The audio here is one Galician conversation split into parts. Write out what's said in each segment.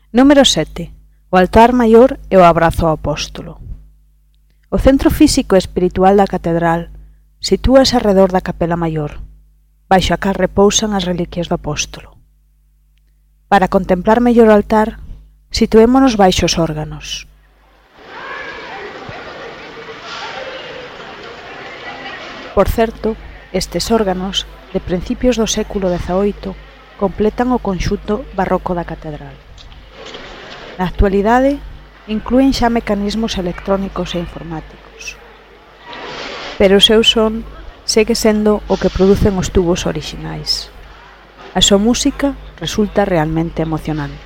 Número 7. O altar maior e o abrazo ao apóstolo. O centro físico e espiritual da catedral sitúase arredor da capela maior, baixo a cal repousan as reliquias do apóstolo. Para contemplar mellor o altar, situémonos baixo os órganos. Por certo, estes órganos, de principios do século XVIII, completan o conxunto barroco da catedral. Na actualidade, inclúen xa mecanismos electrónicos e informáticos, pero o seu son segue sendo o que producen os tubos orixinais. A súa música resulta realmente emocionante.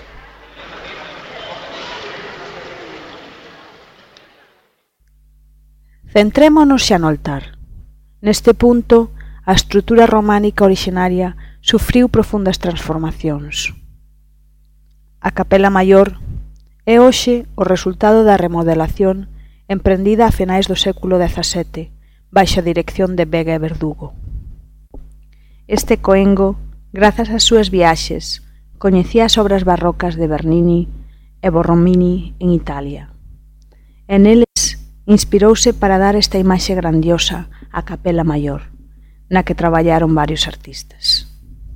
Centrémonos xa no altar. Neste punto, a estrutura románica orixinaria sufriu profundas transformacións. A capela maior é hoxe o resultado da remodelación emprendida a finais do século XVII, baixo a dirección de Vega e Verdugo. Este coengo, grazas ás súas viaxes, coñecía as obras barrocas de Bernini e Borromini en Italia. E neles inspirouse para dar esta imaxe grandiosa á capela maior, na que traballaron varios artistas.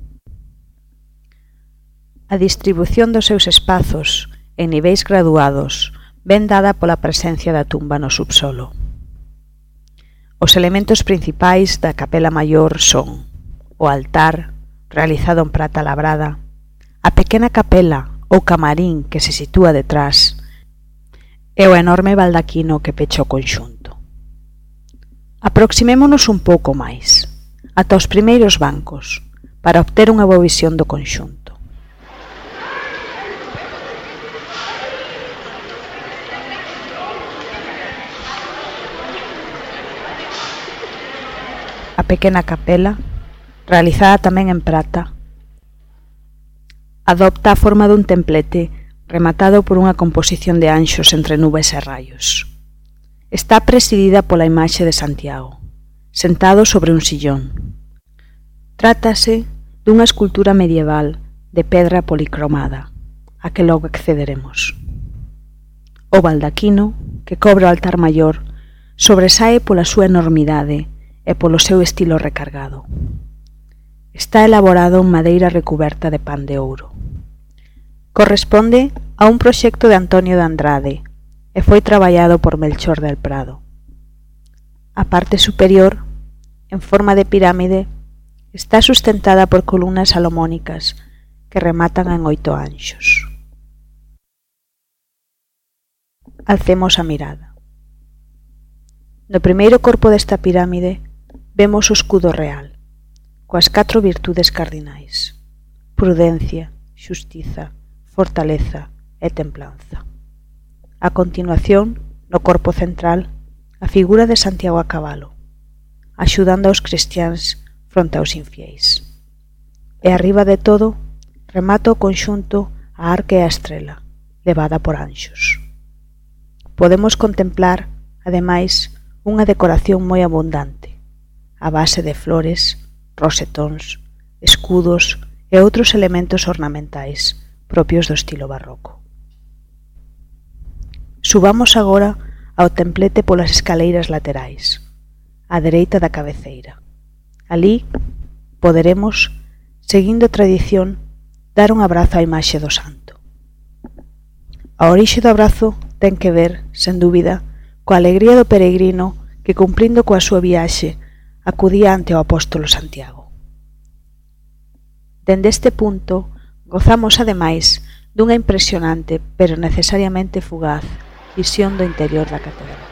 A distribución dos seus espazos en niveis graduados ven dada pola presencia da tumba no subsolo. Os elementos principais da capela maior son o altar, realizado en prata labrada, a pequena capela ou camarín que se sitúa detrás e o enorme baldaquino que pecha o conxunto. Aproximémonos un pouco máis, ata os primeiros bancos, para obter unha boa visión do conxunto. A pequena capela, realizada tamén en prata, adopta a forma dun templete rematado por unha composición de anxos entre nubes e raios. Está presidida pola imaxe de Santiago, sentado sobre un sillón. Trátase dunha escultura medieval de pedra policromada, a que logo accederemos. O baldaquino, que cobre o altar maior, sobresae pola súa enormidade e polo seu estilo recargado. Está elaborado en madeira recuberta de pan de ouro. Corresponde a un proxecto de Antonio de Andrade e foi traballado por Melchor del Prado. A parte superior, en forma de pirámide, está sustentada por columnas salomónicas que rematan en 8 anxos. Alcemos a mirada. No primeiro corpo desta pirámide vemos o escudo real, coas 4 virtudes cardinais: prudencia, xustiza, fortaleza e templanza. A continuación, no corpo central, a figura de Santiago a cabalo, axudando aos cristiáns fronte aos infiéis. E arriba de todo, remata o conxunto a arca e a estrela, levada por anxos. Podemos contemplar, ademais, unha decoración moi abundante, a base de flores, rosetóns, escudos e outros elementos ornamentais propios do estilo barroco. Subamos agora ao templete polas escaleiras laterais, á dereita da cabeceira. Alí poderemos, seguindo a tradición, dar un abrazo á imaxe do santo. A orixe do abrazo ten que ver, sen dúbida, coa alegría do peregrino que, cumprindo coa súa viaxe, acudía ante o apóstolo Santiago. Dende este punto, gozamos ademais dunha impresionante, pero necesariamente fugaz, visión do interior da catedral.